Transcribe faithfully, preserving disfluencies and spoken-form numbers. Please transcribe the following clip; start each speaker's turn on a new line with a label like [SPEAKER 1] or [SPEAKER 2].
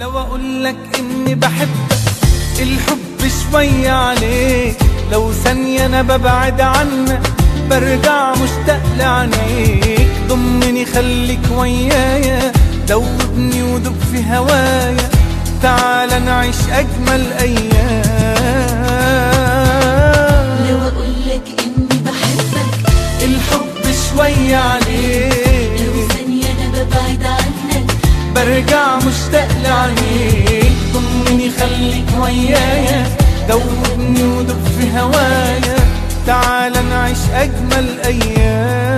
[SPEAKER 1] لو اقولك اني بحبك الحب شوية عليك، لو ثانية انا ببعد عنك برجع مشتاق لعينيك. ضمني خليك ويايا، دوبني ودوب في هوايا، تعال نعيش اجمل ايام.
[SPEAKER 2] لو اقولك اني بحبك
[SPEAKER 1] الحب شوية عليك،
[SPEAKER 2] لو ثانية انا ببعد عنك
[SPEAKER 1] برجع مشتاق لعينيك. ضمني خليك ويايا، دوبني ودوب في هوايا، تعال نعيش أجمل أيام.